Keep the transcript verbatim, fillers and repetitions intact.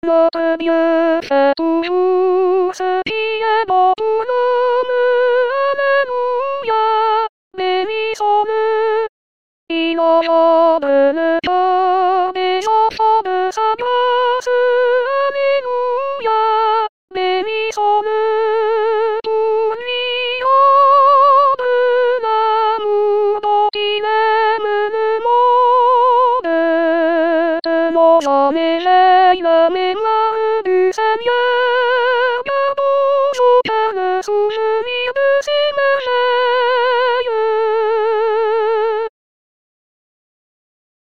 Notre Dieu fait toujours ce qui est bon pour l'homme. Alléluia, bénissons-le. Il engendre le cœur des enfants de sa grâce. Alléluia, bénissons-le. Pour lui rendre l'amour dont il aime le monde. Tenons en éveil la mémoire du Seigneur.